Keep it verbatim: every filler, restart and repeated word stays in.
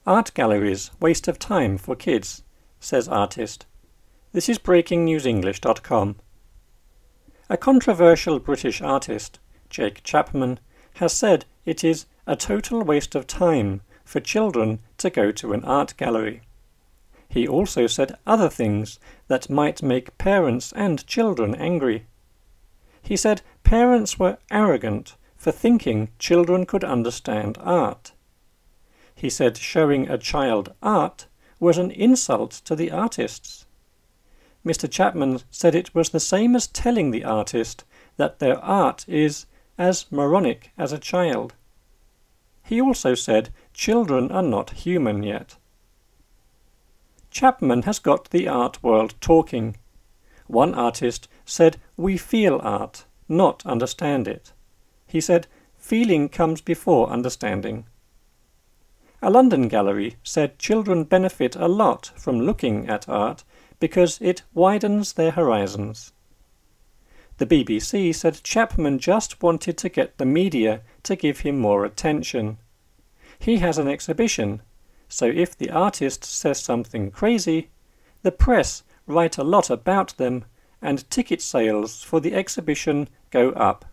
Art galleries, waste of time for kids, says artist. This is breaking news english dot com. A controversial British artist, Jake Chapman, has said it is a total waste of time for children to go to an art gallery. He also said other things that might make parents and children angry. He said parents were arrogant for thinking children could understand art. He said showing a child art was an insult to the artists. Mister Chapman said it was the same as telling the artist that their art is as moronic as a child. He also said children are not human yet. Chapman has got the art world talking. One artist said we feel art, not understand it. He said feeling comes before understanding. A London gallery said children benefit a lot from looking at art because it widens their horizons. The B B C said Chapman just wanted to get the media to give him more attention. He has an exhibition, so if the artist says something crazy, the press write a lot about them and ticket sales for the exhibition go up.